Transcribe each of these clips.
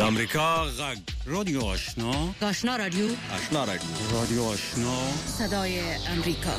امریکا غږ رادیو آشنا رادیو رادیو آشنا صدای امریکا.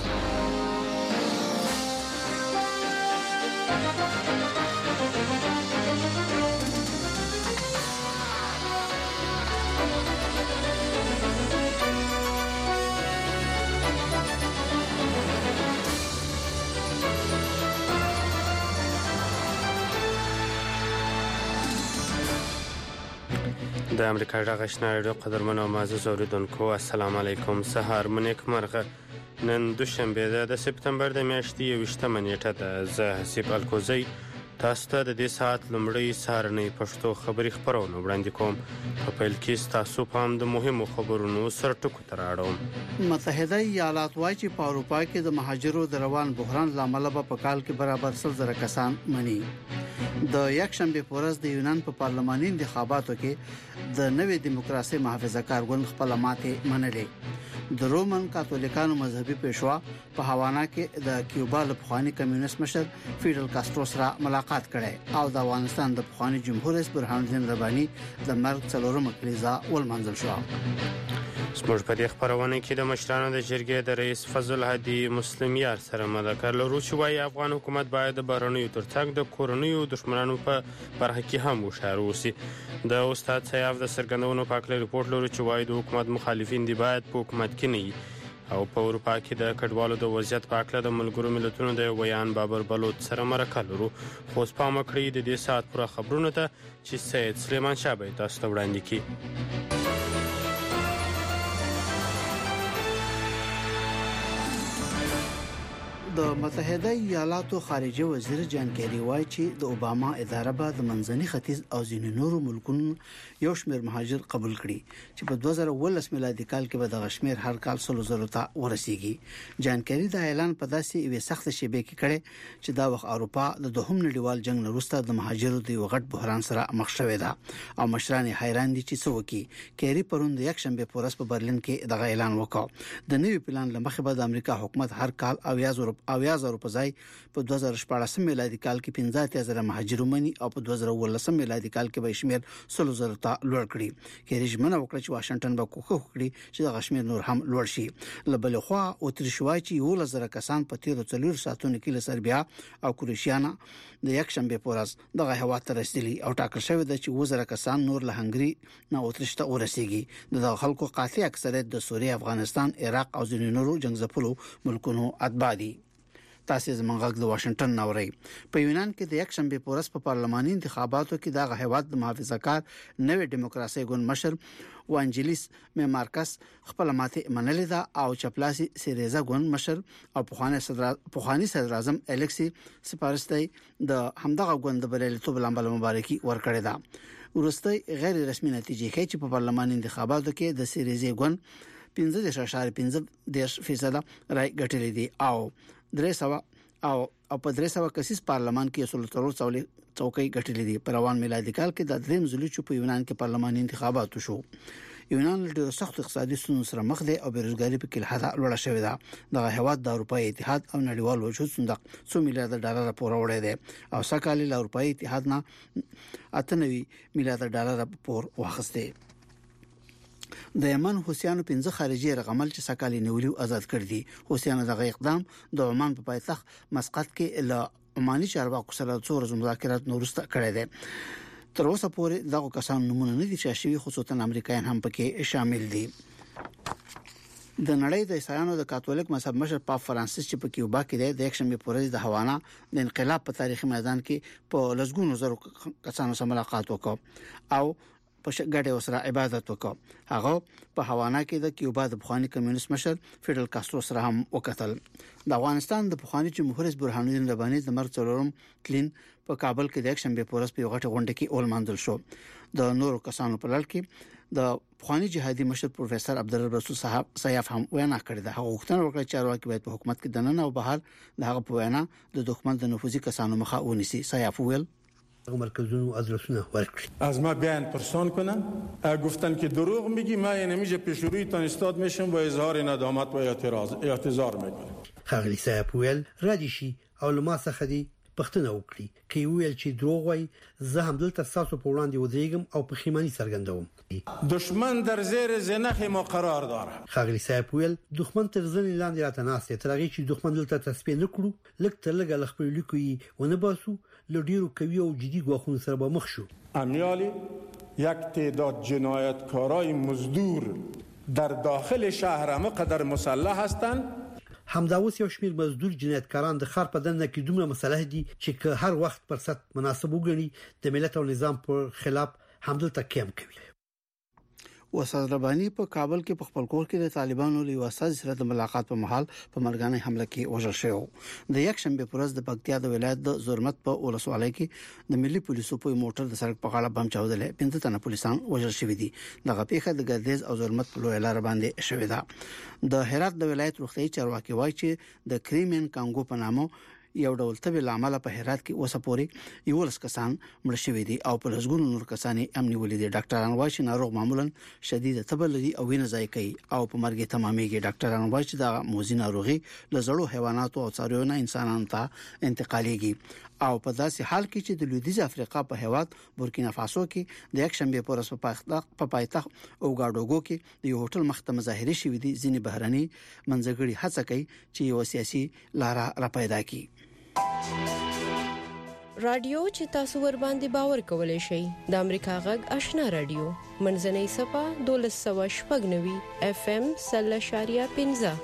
د امریکا غږ آشنا رادیو قدرمن او معزز اوریدونکو السلام علیکم. سهار مو نیک مرغه. نن دوشنبه ده د سپتمبر د میاشتې 20 نیټه ده. زه حسیب الکوزی تاسو ته د دې ساعت لومړی سهارنۍ پښتو خبري خبرونه وړاندې کوم. په پیل کې تاسو په د مهمو خبرونو سرټکو تر اړوم. متحده ایالات وايي چې په اروپا کې د مهاجرو د روان بحران لامل په کال کې برابر 100,000 کسان مني. د یکشنبه پورز د یونان په پارلماني انتخاباتو کې د نوې دیموکراسي محافظه کار ګوند خپل ماته منلې. د رومن کاتولیکانو مذهبي پیشوا په هاوانا کې د کیوبا له پخوانی کمیونست مشر فیدل کاسترو سره ملاقات کړي او د افغانستان د پخوانی جمهور رئیس برهان الدین رباني د مرګ څلورمه کلیزا ولمنځل شو. زموږ په دې خبرونه کې د مشرانو د جرګې د رئیس فضل هادي مسلم یار سره مذاکره لرو چې وايي افغان حکومت باید د بهرنیو ترڅنګ د کورنیو دښمنانو په برخه کې هم هوښیار اوسي. د استاد سیاف د سرګندونو پاکله ریپورت لرو چې وايي د حکومت مخالفین دی باید په حکومت کې نه او په اروپا کې د کډوالو د وضعیت پاکله د ملګرو ملتونو د ویان بابر بلوچ سره مرکه لرو. خو سپام کړی د دې ساعت پر خبرونه ته چې سید سلیمان شاه تاسو ته وړاندې کړي. د متحده ایالاتو خارجه وزیر جان کیری وایي چې د اوباما اداره به د منځني ختیځ او ځینو نورو ملکونو یو شمېر مهاجر قبول کړي چې په 2019 میلادي کال کې به د غشمیر هر کال 100,000 ته ورسیږي. جان کیری دا اعلان په داسې یو سخت شیبه کې کړي چې دا وخت اروپا د دوهم نړیوال جنگ وروسته د مهاجرو د یو غټ بحران سره مخ شوې ده او مشران حیران دي چې څه وکړي. کیری پرون د یکشنبه پورس په برلین کې دغه اعلان وکړ. د نوي پلان لمخې به د امریکا حکومت هر کال 10,000 په ځای په 2014 میلادي کال کې 15,000 مهاجرو مني او په 2019 میلادي کال کې به شمیر 100,000 ته لوړ کړي. کیری ژمنه وکړه چې واشنگټن به کوښښ وکړي چې د غشمیر نور هم لوړ شي. لبل خو اتریشوای چې 11,000 کسان په 13 ساعتونو کې له سربیا او کروشیا د یکشنبه پورز دغه هوا ته رسیدلی او ټاکل شوی د چې 10,000 کسان نور له هنګری نه اتریش ته ورسیږي. د خلکو قاطع اکثریت د سوریه، افغانستان، عراق او ځینو نورو جنگځپلو ملکونو اتباع دي. تاسو زموږ غږ د واشنگټن نوري. په یونان کې د یکشنبه پورس په پارلماني انتخاباتو کې د هیواد د محافظه کار نوې دیموکراسي ګوند مشر وانجلیس مارکس خپل ماته منلې ده او چپلاسي سیریزا ګوند مشر او پخوانی صدر اعظم الکسی سپارستی د همدغه ګوند بریالیتوب لامل مبارکي ورکړه ده. ورسته غیر رسمي نتیجې ښیي چې په پارلماني انتخاباتو کې د سیریزا ګوند 15.5% رای ګټلې دي او 300 او په 300 کسیز پارلمان کې 130 څوکۍ ګټلې دي. په روان میلادي کال کې د دریم ځل چې په یونان کې پارلماني انتخابات شو. یونان له سخت اقتصادي ستونزو سره مخ دی او بیروزګاری په کې حدا لوړه شوې ده. د هیواد د اروپאי اتحاد او نړیوال وجود صندوق 100 میلیارډ ډالر پورې وړي دي او سکهالی له اروپאי اتحاد نه 98 میلیارډ ډالر پور واخسته. د یمن حوثیانو 15 خارجي رغمل چې سکهالی نیولي او آزاد کړ دي. حوثیانو دغه اقدام د عمان په پایتخت مسقط کې له عماني چارواکو سره څو مذاکرات نورسته کړي دي. تر اوسه پورې دغه کسان نمونه نه دي شوي، خصوصا امریکایان هم پکې شامل دي. د نړۍ د عیسایانو د کاتولیک مذهب مشر پاپ فرانسیس چې په کیوبا کې د یکشنبه پورز د هوانا د انقلاب په تاریخي میدان کې په لسګونو زرو کسانو سره ملاقات وکړ او په ګډه سره عبادت وکړ. هغه په هوانا کې د کیوبا د پخوانی کمیونست مشر فیدل کاسترو سره هم وکتل. د افغانستان د پخوانی جمهور رئیس برهان الدین رباني د مرګ څلورم کلین په کابل کې د یکشنبه پورز په غټه غونډه کې اولماندل شو. د نورو کسانو په لړ کې د پخوانی جهادي مشر پروفیسور عبدالرب رسول صاحب سیاف هم وینا کړې ده. هغه وختونه وکړه چې چارواکي باید په حکومت کې دننه او بهر د هغه په وینا د دښمن د نفوذي کسانو مخه ونیسي. سیاف ویل مرکزونو آدرسونه ورکړي. از ما بیان پرسان کنن گفتن که دروغ میگی، من نمیشه پیش رویتان استاد میشم و اظهار ندامت و اعتذار میکنم. خغلی صاحب ویل ردی شي او لما څخه دی پښتنه وکړي کې ویل چې دروغ وای زه هم دلته تاسو په وړاندې ودرېږم او پښیمانی څرګندوم دشمن در زیر زنخ ما قرار داره خاغلی صاحب ویل دښمن تر ځنې لاندې راته ناشته تر هغه چې دښمن دلته تسبیح نکړو لکه تر لګه لخپل لیکوي ونه باسو لډیرو کوي او جدي غواخون سره به مخ شو امیالی یک تعداد جنایتکارای مزدور در داخل شهر مقدر مسلح هستند همداوس یو شمیر مزدور جنایتکاران د خار په دننه کې دومره مسلح دي چې هر وخت فرصت مناسب وګڼي د ملت او نظام پر خلاف همدلته کېم کوي وساد ربانی په کابل کې په خپل کور کې د طالبانو له وساد سره د ملاقات په محل په مرګانه حمله کې وژل شو د یک شنبه پر ورځ د پکتیا د ولایت د زرمت په ولسوالۍ کې د ملي پولیسو په موټر د سړک په غاړه بم چاودل 15 تنه پولیسان وژل شوی دي دغه پیښه د ګردیز او زرمت په لوی لار باندې شوې ده د هرات د ولایت روغتي چارواکي وایي چې د کریمین کانګو په نامه یو ډول تبه لامل په هرات کې وسپوري یو لس کسان مړ شوي دي او په لږګونو نور کسان امني ولیدي ډاکټران وایي چې ناروغ معمولا شدید تبه لري او وینه ځای کوي او په مرګ تمامېږي ډاکټران وایي چې دا موزي ناروغي لزړو حیوانات او څارویو انسانانو ته انتقالېږي او په داسې حال کې چې د لویدیځ افریقا په هیواد بورکینا فاسو کې د یک شنبه پر ورځ په پایتخت اوګاډوګو کې د یو هوټل مخته مظاهره شوې دي ځینې بهرني منځګړي هڅه کوي چې یو سیاسي لار را پیدا کړي رادیو چې تاسو ور باندې باور کولای شئ د امریکا غږ آشنا رادیو منځنۍ صفه 1290 اف ام 0.15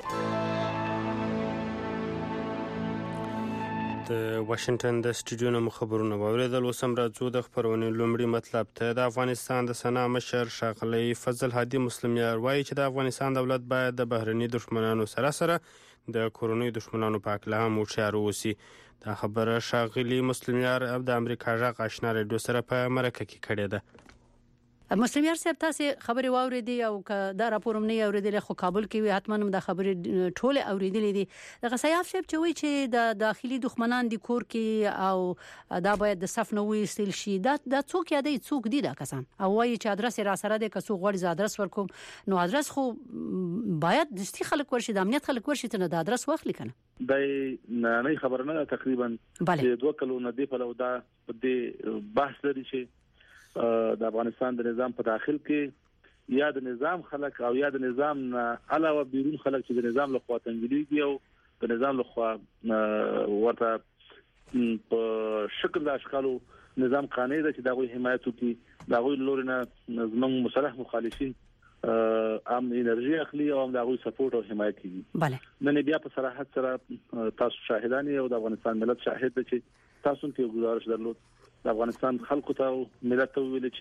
د واشنگټن د سټډیو نو خبرونه واوریدل وسم راځو د خبرونې لومړی مطلب ته د افغانستان د سنا مشر ښاغلی فضل هادي مسلمیار وایي چې د افغانستان دولت باید د بهرني دښمنانو سره د کورونی دښمنانو په اړه هم هوښیار اوسي دا خبره ښاغلی مسلمیار د امریکا غږ آشنا رادیو سره په مرکه کې کړې ده مسلمیار صاحب تاسو خبري واوریدي او دا راپورم نه اوریدل خو کابل کې حتما د خبري ټوله اوریدلې دي د غسیاف صاحب چې وایي چې د داخلي دښمنان د کور کې او دا باید د صف نه وېستل شي دا څوک یادي څوک دي دا کسان او وایي چې ادرس را سره د کسو غوړ ز ادرس ورکوم نو ادرس خو باید د ستي خلک ورشي د امنیت خلک ورشي ته د ادرس واخلي کنه د نه خبر نه تقریبا دوه کلونه دی په لودا د بحث لري چې د افغانستان د نظام په داخل کې یا د نظام خلک او یا د نظام علاوه بیرون خلک چې د نظام له خوا تنګليږي او د نظام له خوا ورته په شکل د اشکالو نظام قانوني د چې دغه حمایت کوي دغه لوري نه زموږ مصالح مخالفین ام انرژي اخلي او دغه سپورټ او حمایت کوي bale نن بیا په صراحت سره تاسو شاهدان او د افغانستان ملت شاهد دي چې تاسو ته گزارش درلود د افغانستان خلکو ته ملت ته ویل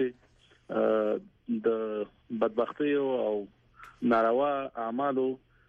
چې د بدبختی او ناروا اعمالو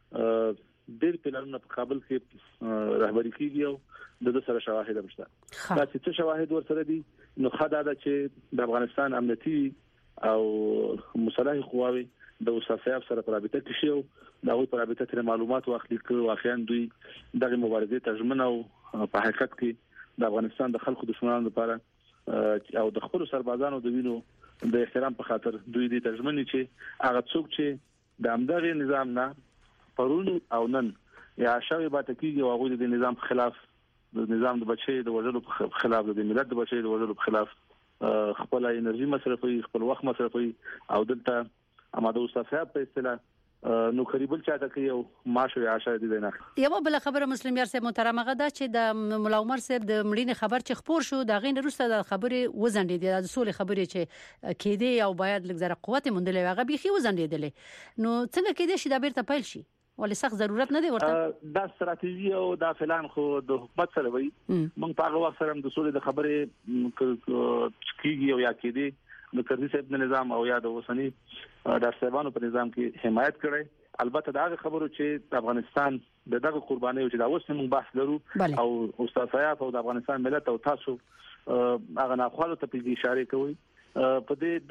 ډېر پلانونه په کابل کې رهبری کیږي او د سره شواهد مشته دا چې شواهد ورسره دي نو خدای دا چې د افغانستان امنیتي او مصالح قواوي د وسافیاب سره په رابطه کې شو دا وی په رابطه سره معلومات واخلي چې واقعا دوی دغه مبارزه ترجمه او په حقیقت کې د افغانستان د خلکو دښمنانو لپاره او د خپل سربازانو د وینو د احترام په خاطر دوی دې ترجمه چې هغه څوک چې د امدغه نظام نه پرون او نن یا شاوی باندې کیږي او هغه د نظام خلاف د نظام د بچي د وژلو په خلاف د ملت د بچي د وژلو په خلاف خپل انرژي مصرفوي خپل وخت مصرفوي او دلته اماده وسافه په اصطلاح نو قریبل چاته کوي او ماشو یا عاشر دي نه یو بل خبره مسلمیار صاحب محترمه ده چې د مولا عمر صاحب د مړینې خبر چې خبر شو دا غین روسته د خبره وزندې د سولې خبرې چې کېدی او باید لږ زره قوت مندلې هغه بيخي وزندې نو څنګه کېدی شي دا بیرته پیل شي ولې سخت ضرورت نه دی ورته دا ستراتیژي او دا فلان خو د حکومت سره وي موږ په هغه وخت سره د سولې د خبرې کیږي او یا کېدی د کرزي صاحب نظام او یا د وسنی د صاحبانو په نظام کې حمایت کړي البته دا خبرو چې افغانستان دغه قرباني او چې دا اوس موږ بحث لرو او استاد صاحب او د افغانستان ملت او تاسو هغه ناخوالو ته په اشاره کوي په دې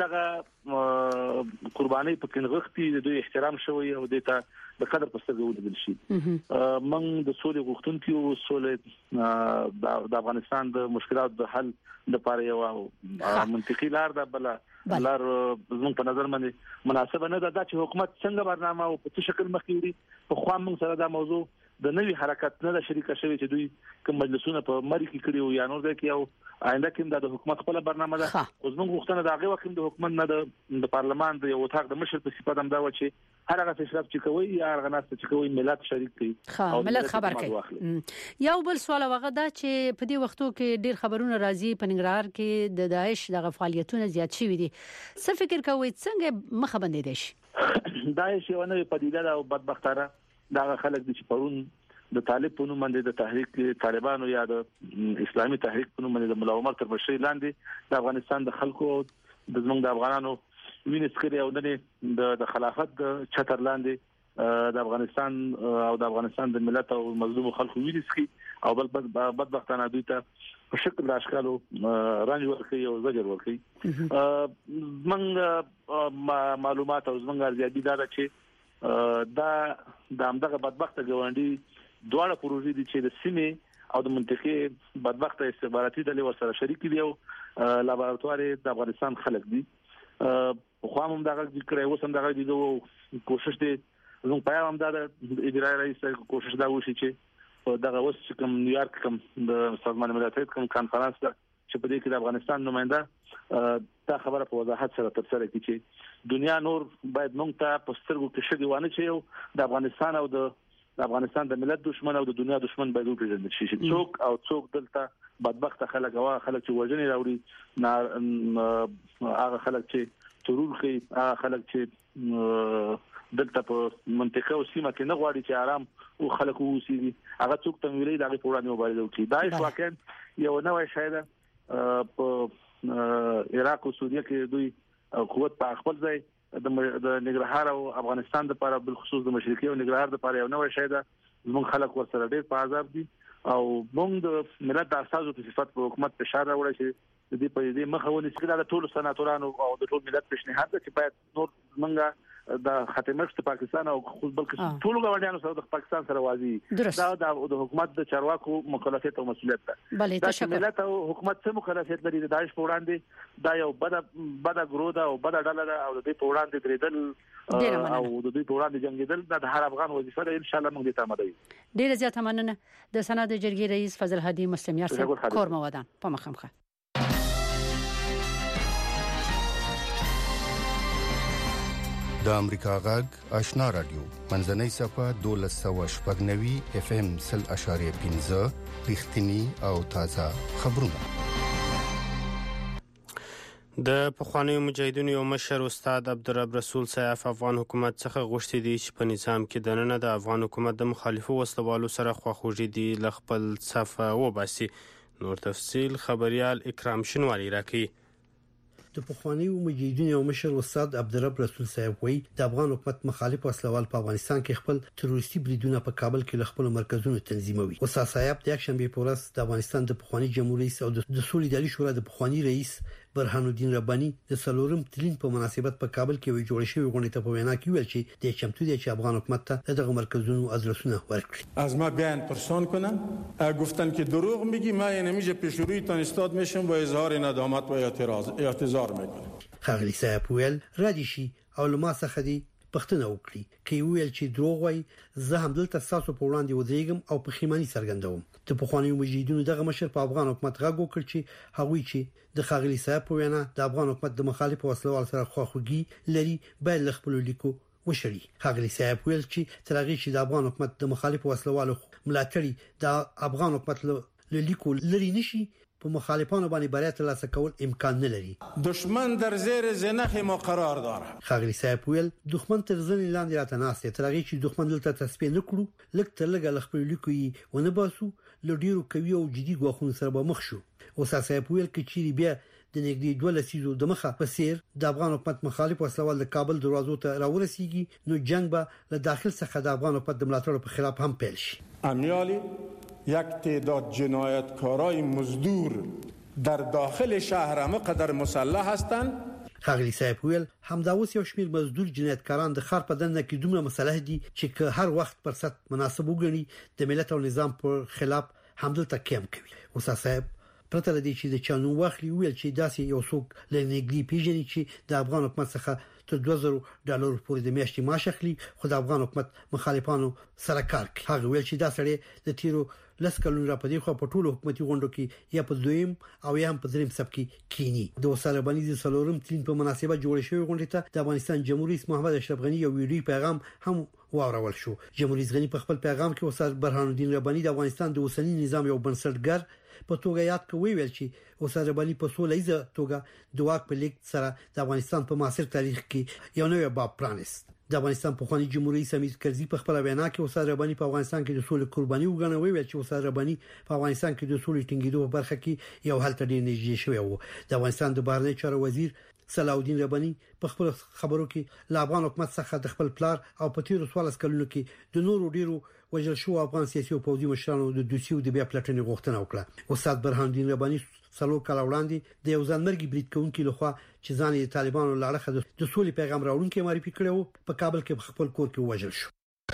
دغه قرباني په کنغختي د دوی احترام شوی او د قدر په سترګو ودل شي موږ د سولې غوښتونکو او سولې د افغانستان د مشکلات د حل لپاره یو منطقي لار ده بل لار زموږ په نظر باندې مناسبه نه ده چې حکومت څنګه برنامه او په څه شکل مخکې وړي په خو موږ سره دا موضوع د نوي حرکت نه شریک شوی چې دوی کوم مجلسونه په مری کې کړیو یا نور ځکه یو آینده کې د حکومت خپل برنامه ده خو زموږ غوښتنه د هغه وخت د حکومت نه د پارلمان د یو اتاق د مشر په صفت هم دا و چې هر هغه اشراف چې کوي یا هغه ناس چې کوي ملت شریک کړي او ملت خبر کړي. یو بل سوال هغه دا چې په دې وختو کې ډیر خبرونه راځي په ننګرهار کې د داعش د فعالیتونو زیات شوي دي. څه فکر کوئ څنګه مخه بندې دي؟ داعش یو نوې پدیده ده او بدبختانه دا خلک دي چې پرون د طالب په نوم باندې د تحریک طالبانو یا د اسلامي تحریک په نوم باندې د مولا عمر تر مشرۍ لاندې د افغانستان د خلکو د زمونږ د افغانانو وینې سکري او د خلافت د چتر لاندې د افغانستان او د افغانستان د ملت او مظلوم خلکو وینې سکي او بل بدبختانه دوی ته په شکل اشکالو رنج ورکړي او زجر ورکړي. زمونږ معلومات او زمونږ ارزیابي دا ده چې دا د همدغه بدبخته ګاونډي دواړه پروژې دي چې د سیمې او د منطقې بدبخته استخباراتي ډلې ورسره شریک دي او لابراتوار د افغانستان خلک دي. خو هم دغه کړي وسم دغه دي کوشش دي زموږ پیغام دا د اجرایي رئیس کوشش دا وشي چې دغه وس کوم نیویارک کوم د سازمان ملل کوم کانفرنس ده چې په دې کې د افغانستان نماینده دا خبره په وضاحت سره تفسیر کړي چې دنیا نور باید موږ ته په سترګو کې شګي وانه چې د افغانستان او د افغانستان د ملت دشمن او د دنیا دشمن باید وپېژندل شي چې څوک او څوک دلته بدبخت خلک او خلک چې وژنې راوړي هغه خلک چې ترور کوي هغه خلک چې دلته په منطقه او سیمه کې نه غواړي چې آرام او خلک ووسیږي هغه څوک تمویلي دغه په وړاندې مبارزه وکړي. دا واقعا یو نوې شاید په عراق او سوریه کې دوی قوت په خپل ځای د ننګرهار او افغانستان لپاره بل خصوص د مشرقي او ننګرهار لپاره یو نوې شاید زموږ خلک ورسره ډېر په عذاب دي او موږ د ملت د اساسو په صفت په حکومت په اشاره وړي چې د دې په دې مخه ونیسي چې د ټولو سناتورانو او د ټول ملت پیشنهاد چې باید نور موږ د ختمښت پاکستان او خپل بلکې ټول غوړیانو سره د پاکستان سره وازي دا د حکومت د چارواکو مکلفیت او مسؤلیت ده. دا ملت او حکومت څه مکلفیت لري د داعش په وړاندې دا یو بد ګروه ده او بد ډله ده او د دې په وړاندې درېدل او د دې په وړاندې جنگیدل د هر افغان وظیفه ده. ان شاء الله موږ دې ته آماده یو. ډیره زیاته مننه د سنا د جرګې رئیس فضل هادي مسلمیار صاحب کور مودان په مخمخه. د امریکا غږ آشنا رادیو منځنۍ صفه 1290 FM 0.15 رښتینی او تازه خبرونه. د پخوانیو مجاهدینو یو مشر استاد عبدالرب رسول سیاف افغان حکومت څخه غوښتي دي چې په نظام کې دننه د افغان حکومت د مخالفو وسلوالو سره خواخوږي دي ل خپل صفه وباسي. نور تفصيل خبريال اکرام شنواری راکړي. د پخوانیو مجاهدینو یو مشر استاد عبدالرب رسول صاحب وایي د افغان حکومت مخالف وسلوال په افغانستان کې خپل تروریستي بریدونه په کابل کې ل خپل مرکزونو تنظیموي. استاد صاحب د یک شنبه په ورځ د افغانستان د پخوانی جمهوریت رئیس او د سولیداري شورا د پخوانی رئیس برهان الدین ربانی د سلورم تلین په مناسبت په کابل کې وی جوړ شوی غونډه ته په وینا کې ویل چې د چمتو دي چې افغان حکومت ته دغه مرکزونو ادرسونه ورکړي. از ما بیان پرسان کنن گفتن که دروغ میگی ما نمیشه پیش رویتان استاد میشم و اظهار ندامت و اعتذار میکنم. خغلی صاحب ویل رادیشي او لما څخه دی پښتنه وکړي کې ویل چې دروغ وای زه هم دلته تاسو په وړاندې ودرېږم او په خیماني څرګندوم. د پخوانیو مجاهدینو دغه مشر په افغان حکومت غږ وکړ چې هغوی چې د خغلی صاحب په وینا د افغان حکومت د مخالف وسلوال سره خواخوږي لري باید ل خپل لیکو وشړي. خغلی صاحب ویل چې ترغه چې د افغان حکومت د مخالف وسلوال ملاتړي د افغان حکومت له لیکو لري نشي په مخالفانو باندې بریات ترلاسه کول امکان نه لري. دشمن در زیر زنخ ما قرار داره. خغلی صاحب ویل دښمن تر ځنې لاندې راتناسته ترغه چې دښمن دلته تسبیح نه کړو لکه ترلګه ل خپل لیکو یې ونه باسو ل ډیرو کوي او جدي غوښون سره به مخ شو. استاد صاحب ویل کې چیرې بیا د نګدي 12 سیزو د مخه په سیر د افغان حکومت مخالف وسلوال د کابل دروازو ته راورسیږي نو جنگ به له داخل څخه د افغان حکومت د ملاتړ په خلاف هم پیل شي. امیالی یک تعداد جنایتکارای مزدور در داخل شهر همه قدر مسلح هستند. خغلی صاحب ویل همدا اوس یو شمیر مزدور جنایتکاران د خار په دنه کې دومره مسلح دي چې که هر وخت فرصت مناسب وګڼي د ملت او نظام پر خلاف حمله تکیم کوي. استاد صاحب پرته لدی چې د چانو واخلي ویل چې داسې یو څوک لنګلی پیژني چې د افغان حکومت څخه تر $2000 پورې د میاشتې معاش اخلي خو د افغان حکومت مخالفانو سره کار کوي. هغه ویل چې دا سړی د تیرو لسکلون را پدې خو په ټولو حکومتي غونډو کې یا په دویم او یا په دریم سب کې کینی. د وساره باندې د سلورم تین په مناسبت جوړ شوی غونډه ته د افغانستان جمهوریت رئیس محمد اشرف غنی یو ویډیو پیغام هم واورول شو. جمهوریت رئیس غنی په خپل پیغام کې وساره برهان الدین ربانی د افغانستان د اوسنی نظام یو بنسټګر په توګه یاد کوي ویل چې وساره ربانی په سولهیزه توګه د واک په لیک سره د افغانستان په معاصر تاریخ کې یو نوې باب پرانیست. د افغانستان په خواني جمهوریت رئیس حمید کرزي په خپل وینا کې وساره ربانی په افغانستان کې د سولې قرباني وګڼي ویل چې وساره ربانی په افغانستان کې د سولې ټینګېدو په برخه کې یو حل ته ډېر نږدې شوی و. د افغانستان د بهرنی چارو وزیر صلاح الدین ربانی په خپل خبرو کې له افغان حکومت څخه د خپل پلار او په تیرو 14 کلونو کې د نورو ډیرو وجل شو افغان سیاسي او پوځي مشرانو د دوسیو د بیا پلټنې غوښتنه وکړه. استاد برهان الدین ربانی څلور کال وړاندې د یو ځانمرګي برید کوونکي لخوا چې ځان یې طالبانو لاړه د سولې پیغام راوړونکي معرفي کړو په کابل کې خپل کور کې وژل شو.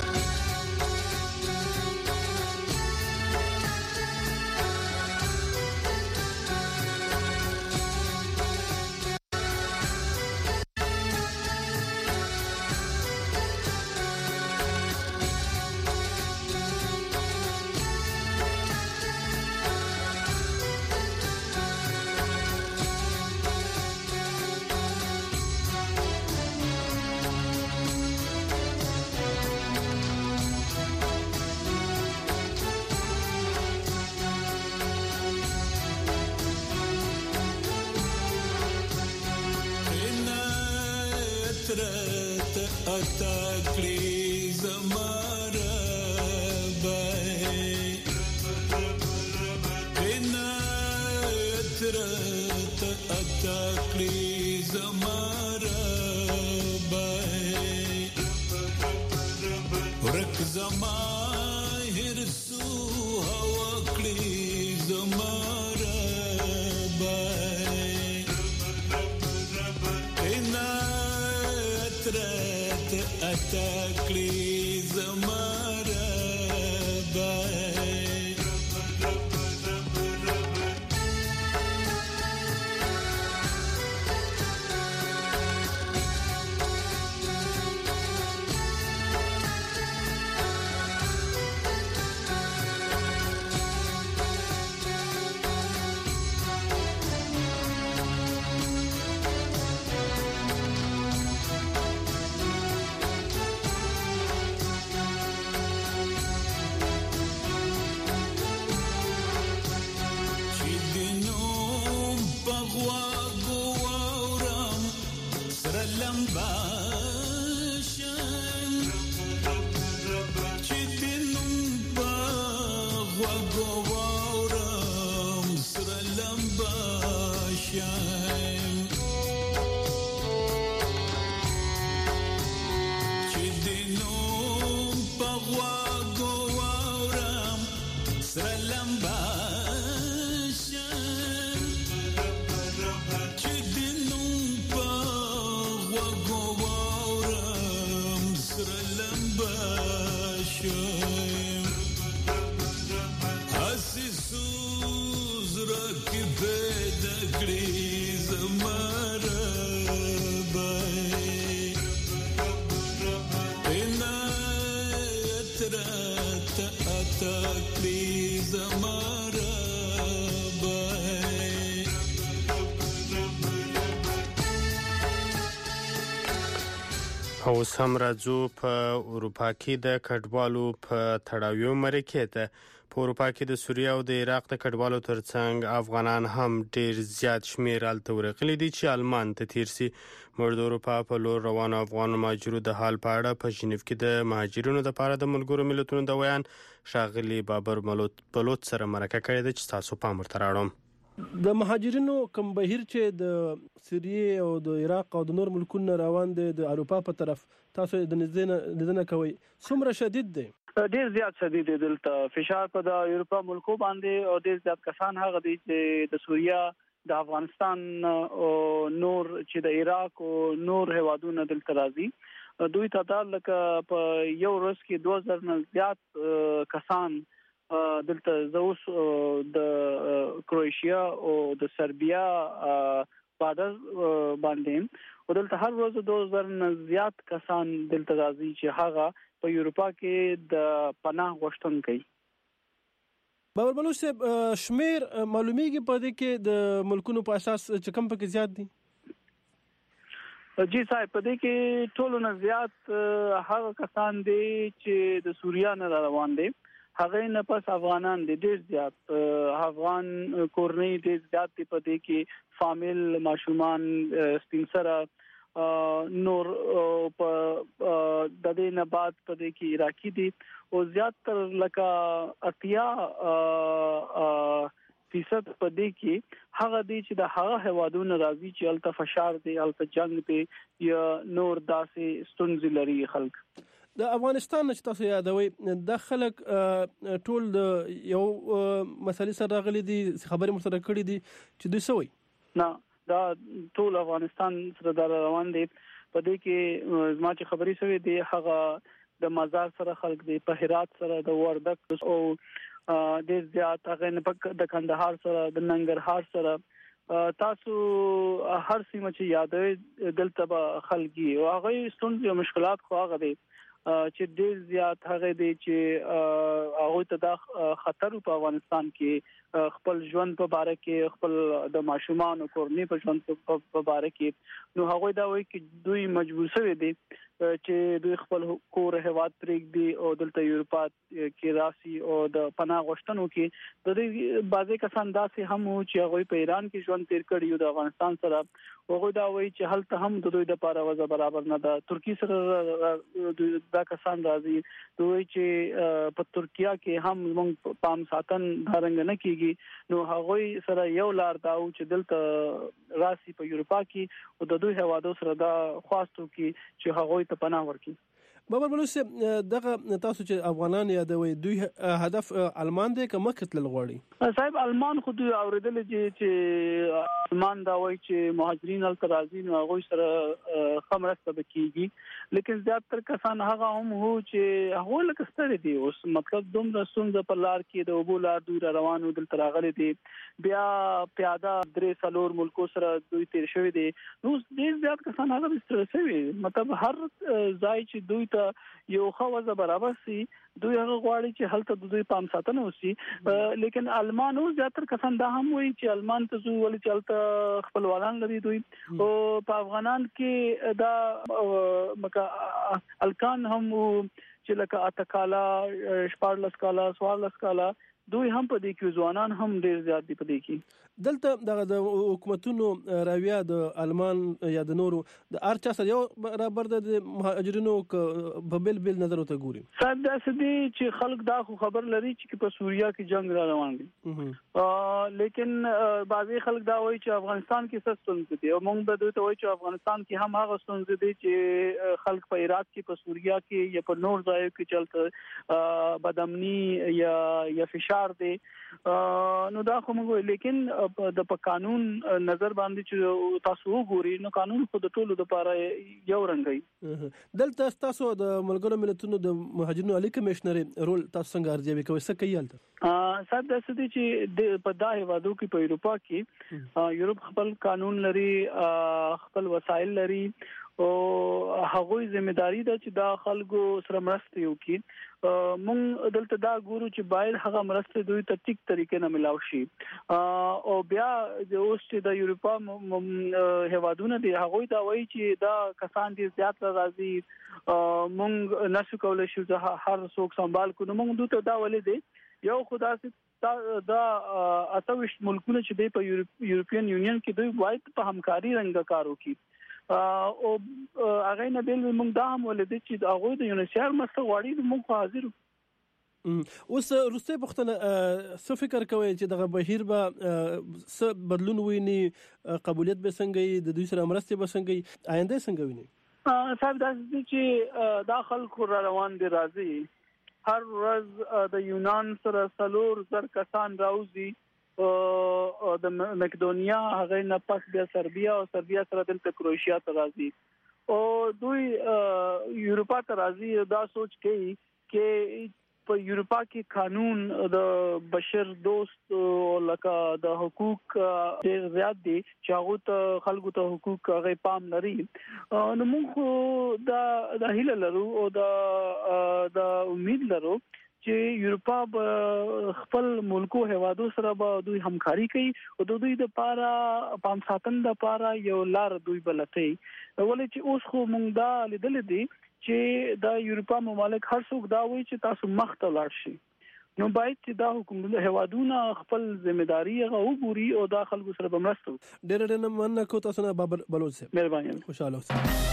اوس هم راځو په اروپا کې د کډوالو په تړاو مرکه ته. په اروپا کې د سوریه او د عراق د کډوالو ترڅنګ افغانان هم ډیر زیات شمیر الته ورغلي دي چې آلمان ته تیرسي. مرد اروپا په لور روانو افغان مهاجرو د حال په اړه په ژنیف کې د مهاجرینو لپاره د ملګرو ملتونو د ویان شاغلي بابر بلوچ سره مرکه کړې ده چې تاسو پام ورته راوړم. د مهاجرینو کوم بهیر چې د سوریه او د عراق او د نور ملکونو روان دي د اروپا په طرف تاسو د نزدنه کوي څومره شدید دی؟ ډیر زیات شدید دی. دلته فشار په د اروپا ملکو باندې او ډیر زیات کسان هغه دي چې د سوریه د افغانستان او نور چې د عراق او نور هوادونو دلته راځي. دوی تعداد لکه په یو ورځ کې 2000 نه زیات کسان دلته زوس د کروشیا او د سربیا بادر باندې ودلته هر ورځ 2000 نه زیات کسان دلته راځي چې هغه په یورپا کې د پناه غوښتونکي باور بلوچ شمیر معلومیږي په دې کې د ملکونو په اساس چې کم پکې زیات دي جی صاحب په دې کې ټولو نه زیات هغه کسان دي چې د سوریا نه روان دي هغه نه پس افغانان دي ډېر زیات افغان کورنۍ ډېر زیات دي په دې کې فامیل ماشومان سپینسره نور په د دې نه بعد په دې کې عراقي دي او زیات تر لکه 80% په دې کې هغه دي چې د هغه هوادونو راځي چې الته فشار دي الته جنگ دي یا نور داسې ستونزې لري خلک د افغانستان چې تاسو یادوي د خلک ټول یو مسلې سره راغلي دي خبرې مسره کړې دي چې دوی سوي نه دا ټول افغانستان سره د روان دي په دې کې زما چې خبرې سوي دي هغه د مزار سره خلک دي په هرات سره د وردګ او د زیات هغه نه د کندهار سره د ننګرهار سره تاسو هر سیمه چې یادوي دلته به خلګي او هغه ستونزې او مشکلات خو هغه دي چې ډېر زیات هغه دي چې هغه ته د خطر په افغانستان کې خپل ژوند په باره کې خپل د ماشومان او کورنۍ په ژوند په باره کې نو هغه دا وایي چې دوی مجبور شوي دي چې دوی خپل کور هواد پرېږدي او دلته یورپا کې راسي او د پناه غوښتنو کې د دې بعضی کسان داسې هم وو چې هغه په ایران کې ژوند تیر کړی او د افغانستان سره هغه دا وایي چې هلته هم د دوی لپاره وضع برابر نه ده ترکی سره دا کسان راځي دوی چې په ترکیه کې هم موږ پام ساتن دارنګ نه کیږي نو هغه سره یو لار دا و چې دلته راسي په یورپا کې او د دوی هوادو سره دا خواستو کې چې هغه ته پناه ورکړي بابا بلوچ دغه تاسو چې افغانان یادوي دوی هدف المان دی که مخ تل غواړي صاحب المان خو دوی اوریدل چې المان دا وایي چې مهاجرین الترازی نو هغه سره خمرسته بکیږي لیکن زیاتره کسان هغه هم هو چې هغه لکه ستړي دي اوس مطلب دومره ستونزه په لار کې د اوبو لار دوی روانو دل تراغلي دي بیا پیاده درې څلور ملکو سره دوی تیر شوی دي نو ډیر زیات کسان هغه ستړي شوی مطلب هر ځای چې دوی یو خوازه برابر سي دوی هغه غواړي چې هلته د دوی پام ساتنه وسی لیکن المانو زیاتره کسان دا هم وایي چې المان ته زو ولې چلته خپلوان لري دوی او په افغانان کې دا مکه الکان هم چې لکه اتکالا شپارلس کالا سوارلس کالا دوی هم په دې کې ځوانان هم ډیر زیات دي په دې کې دلته د حکومتونو راویا د المان یا د نورو د ارچا سره یو برابر د مهاجرینو په بل نظر ته ګوري صاحب دا سدي چې خلک دا خو خبر لري چې په سوریا کې جنگ را روان دي لیکن بعضي خلک دا وایي چې افغانستان کې څه ستونزې دي او موږ به دوی ته وایي چې افغانستان کې هم هغه ستونزې دي چې خلک په عراق کې په سوریا کې یا په نور ځایو کې چلته بدامني یا فشار دي نو دا خو موږ لیکن د په قانون نظر باندې چې تاسو وګورئ نو قانون خو د ټولو لپاره یو رنګي دلته تاسو د ملګرو ملتونو د مهاجرینو عالی کمشنر رول تاسو څنګه ارزیابي کوئ څه کوي هلته صاحب د سدي چې په دغه هیوادو کې په یورپا کې یورپ خپل قانون لري خپل وسایل لري او هغوی ځمېداري ده چې دا خلکو سره مرسته وکړي مونږ دلته دا ګورو چې باید هغه مرسته دوی ته ټیک طریقې نه ملاو شي او بیا د اوس چې د یورپا هیوادونو دي هغوی دا وایي چې دا کسان دي زیات راځي مونږ نشو کولای شو چې هر څوک سنبال کړو مونږ دوی ته دا ولې دي یو خدا سي دا اتوش ملکونه چې دی په یورپین یونین کې دوی وايي په همکاري رنګ کار وکړي او هغه نه بیل موږ دا هم ولې چې هغه د یونیسیار مسته غواړي موږ حاضر اوس روسي پختنه څه فکر کوي چې دغه بهیر به څه بدلون ویني قبولیت به څنګه د دوی سره مرسته به څنګه آینده څنګه ویني صاحب دا چې دا خلکو روان دي راځي هر ورځ د یونان سره 300 کسان راوځي د مقدونیا هغه نه پس بیا سربیا او سربیا سره د کروشیا ته راځي او دوی یورپا ته راځي دا سوچ کوي چې په یورپا کې قانون د بشر دوست لکه د حقوق ډېر زیات دي چې هغه ته خلکو ته حقوق غي پام لري نو موږ د هیله لرو او د امید لرو چې یورپا خپل ملکو هوادو سره به دوی همکاري کوي او دوی د پاره پام ساتن د پاره یو لار دوی بلته ولې چې اوس خو موږ دا لیدل دي چې د یورپا ممالک هر څوک دا وایي چې تاسو مخ ته لاړ شئ نو باید چې دا حکومت هوادونه خپل ځمېداري غوړي او د خلکو سره بمرستو ډېر مننه کو تاسو نه بابر بلوچ صاحب مهرباني خوشاله اوسئ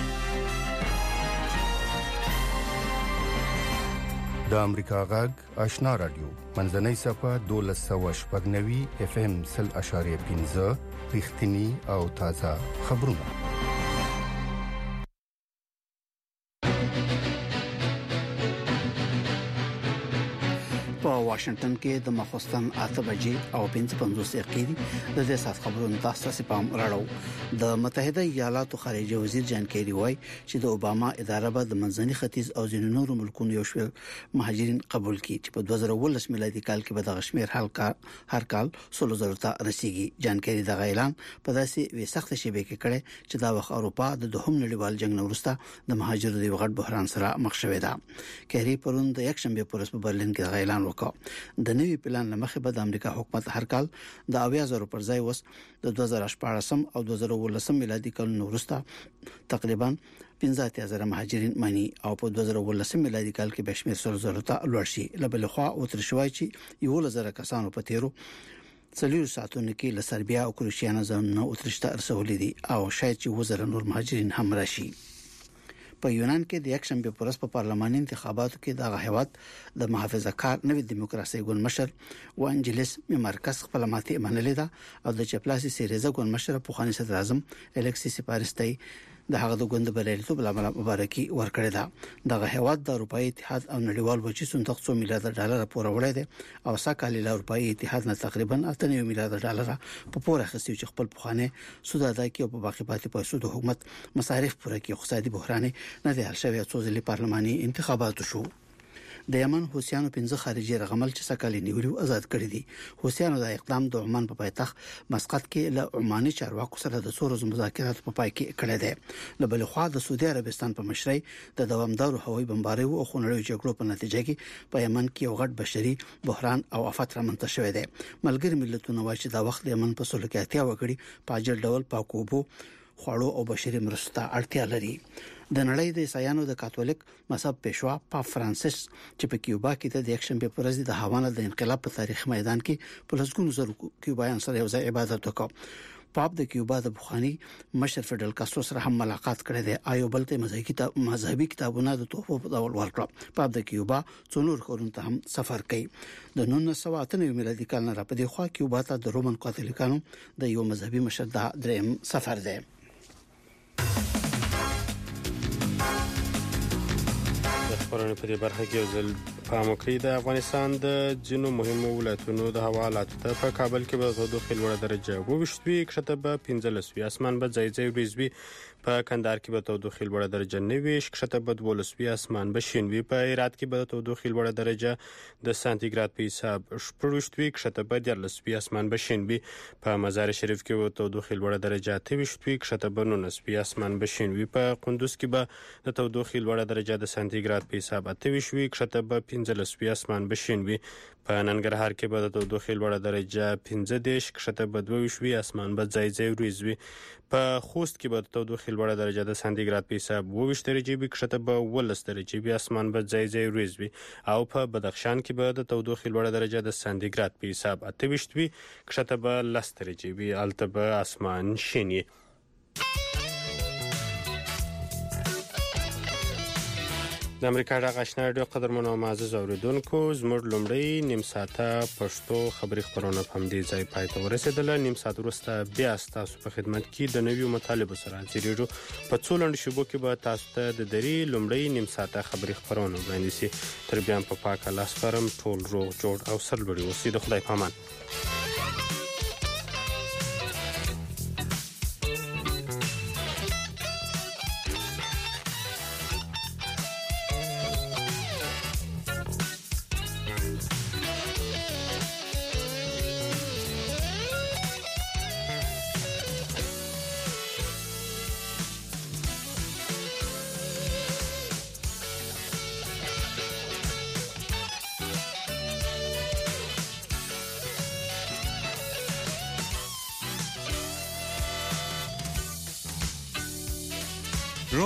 د امریکا غږ آشنا رادیو منځنۍ صفه 1290 اف ام 0.15 رښتینی او تازه خبرونه په واشنگټن کې د مخستان 8 بجې او 55 دقیقې د دې سات خبرونو تاسو پام راړو د متحده ایالاتو خارجه وزیر جان کیری وایي چې د اوباما اداره به د منځني ختیځ او ځینو نورو ملکونو یو شمېر مهاجرین قبول کړي چې په 2019 میلادي کال کې به د غشمیر هر کال 16,000 ته رسیدي جان کیری د اعلان په داسې وي سخت شیبه کې کړي چې دا وخت اروپا د دوهم نړیوال جنگ وروسته د مهاجرو د غټ بحران سره مخ شوې ده کیری پرون د یک شنبه پر ورځ په برلین کې اعلان د نوي پلان لمخې به د امریکا حکومت هر کال د 80,000 پر ځای وس د 2014 او 2019 میلادي کال وروسته تقریبا 15,000 مهاجرین مانی او په 2019 میلادي کال کې بشمیر 16,000 ته لوړ شي لبلخوا او تر شوي چې 11,000 کسانو په تیرو 4 ساعتونو کې له سربیا او کروشیا نه ځنه اوترشته ارسولې دي او شاید چې 1000 نور مهاجرین هم راشي په یونان کې د یک شنبه پر ورځ په پارلماني انتخاباتو کې د هیواد د محافظه‌کار نوې دیموکراسي ګوند مشر وانجلیس میمارکس خپل ماتې منلې ده او د چپلاسي سیریزه ګوند مشر په خاني صدر اعظم الکسیس سپارستي د هغه د ګوند بریالیتوب لپاره مبارکي ورکړه ده د هیواد د اروپאי اتحاد او نړیوال بودیجې صندوق 100 میلیارډ ډالر پورې وړي دي او ساکالي له اروپאי اتحاد نه تقریبا 8 میلیارډ ډالر په پوره خسته چې خپل پخوانه سود ادا کوي او په باقي پاتې پیسو د حکومت مصارف پوره کوي اقتصادي بحران نه دی حل شوی څو ځلې پارلماني انتخابات شو د یمن حوثیانو 15 خارجي رغمل چې سکالي نیولو آزاد کړی دي حوثیانو د اقدام د عمان په پایتخت مسقط کې له عماني چارواکو سره د څو ورځې مذاکرات په پای کې کړی دي له بل خوا د سعودي عربستان په مشرۍ د دوامدارو هوایي بمبارۍ او خونړیو جګړو په نتیجه کې په یمن کې یو غټ بشري بحران او آفت رامنځته شوی دی ملګری ملتونو وايي چې دا وخت د یمن په سلوکیاتیا وکړي په اجل ډول پاکوبو خوړو او بشري مرستو اړتیا لري د نړۍ د عیسایانو د کاتولیک مذهب پېشوا پاپ فرانسیس چې په کیوبا کې د یک شنبه پر ورځ د هاوانا د انقلاب په تاریخ میدان کې په لسګونو زره کیوبایان سره یو ځای عبادت وکړ پاپ د کیوبا د بخاري مشر فیدل کاسترو سره هم ملاقات کړی دی آیو بلته مذهبي کتابونه د توفو په ډول ورکړه پاپ د کیوبا څونور خورونته هم سفر کوي د 1998 میلادي کال نه را پدې خوا کیوبا ته د رومن کاتولیکانو د یو مذهبي مشر د دریم سفر دی خبرونه په دې برخه کې ځل پام وکړئ د افغانستان د جنو مهمو ولایتونو د هوا حالاتو ته په کابل کې به تودوخه لوړه درجه وشتوي کښته به 15 اسمان به ځای ځای وريځوي په کندهار کې به تودوخه لوړه درجه 9 کښته به 12 اسمان به شینوي په هرات کې به تودوخه لوړه درجه د سانتیګراد په حساب شپږوي کښته به 13 اسمان به شینوي په مزار شریف کې به تودوخه لوړه درجه 23 کښته به 19 اسمان به شینوي په قندوز کې به د تودوخه لوړه درجه د سانتیګراد په حساب 28 کښته به 15 اسمان به شینوي په ننګرهار کې به د تودوخه لوړه درجه 15 کښته به 22 اسمان به ځای ځای وريځوي په خوست کې به د تودوخه لوړه درجه د سانتیګراد په حساب 22 درجه کښته به 18 درجه اسمان به ځای ځای وريځوي او په بدخشان کې به د تودوخه لوړه درجه د سانتیګراد په حساب 28 کښته به 10 درجه الته به اسمان شینی د امریکا د آشنا رادیو قدرمنو معزز اوریدونکو زموږ لومړی نیم ساعته پښتو خبري خبرونه په دې ځای پای ته ورسېدل نیم ساعت وروسته بیا تاسو په خدمت کې د نویو مطالبو سره حاضرېږو په څو لنډ شیبو کې به تاسو ته د درې لومړی نیم ساعته خبري خبرونه وړاندې شي تر بیا په پاکه لاس فرم ټول روغ جوړ او سرلوړي اوسئ د خدای پامان